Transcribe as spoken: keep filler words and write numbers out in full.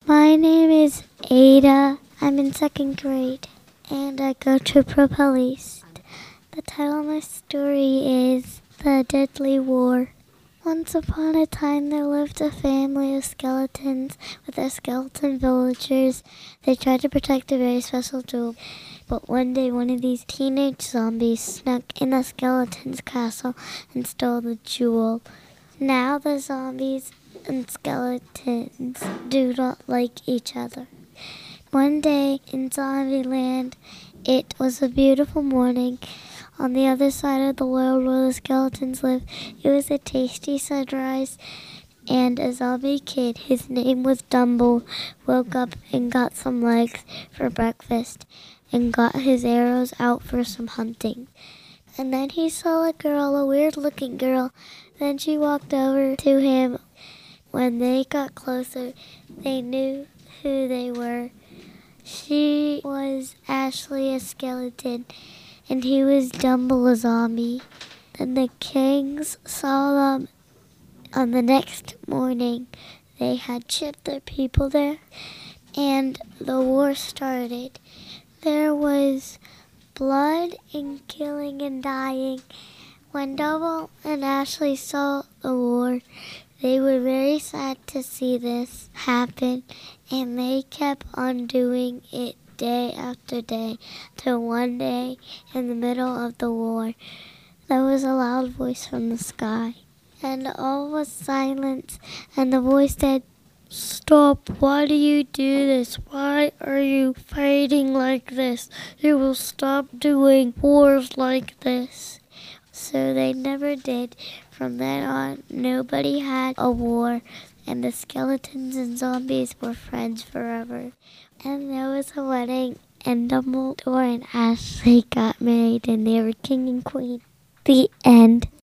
My name is Ada. I'm in second grade, and I go to Propel East. The title of my story is The Deadly War. Once upon a time, there lived a family of skeletons with their skeleton villagers. They tried to protect a very special jewel, but one day one of these teenage zombies snuck in the skeleton's castle and stole the jewel. Now the zombies and skeletons do not like each other. One day in Zombieland, it was a beautiful morning. On the other side of the world where the skeletons live, it was a tasty sunrise, and a zombie kid, his name was Dumble, woke up and got some legs for breakfast and got his arrows out for some hunting. And then he saw a girl, a weird-looking girl. Then she walked over to him. When they got closer, they knew who they were. She was Ashley, a skeleton, and he was Dumble, a zombie. Then the kings saw them on the next morning. They had shipped their people there, and the war started. There was blood and killing and dying. When Dumble and Ashley saw the war, they were very sad to see this happen, and they kept on doing it day after day, till one day, in the middle of the war, there was a loud voice from the sky, and all was silence, and the voice said, "Stop, why do you do this? Why are you fighting like this? You will stop doing wars like this." So they never did. From then on, nobody had a war, and the skeletons and zombies were friends forever. And there was a wedding, and Dumbledore and Ashley got married, and they were king and queen. The end.